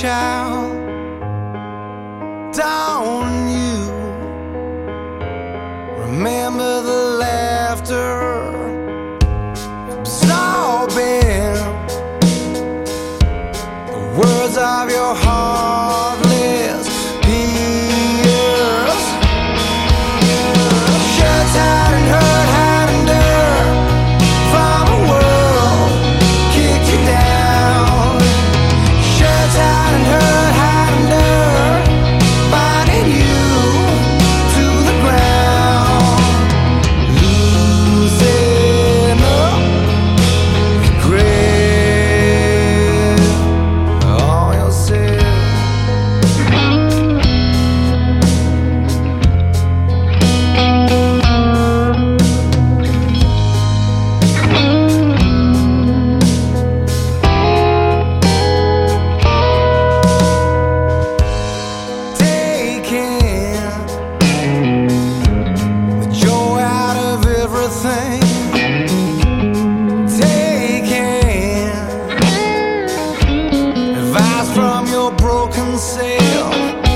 child. Don't you remember the laughter absorbing the words of your heartless peers? Shirts out and hurt, hide and dirt from a world kicked you down. Shirts out and hurt, hide and dirt, binding you to the ground. Losing up regret all yourself. Taking the joy out of everything. Taking advice from your broken self.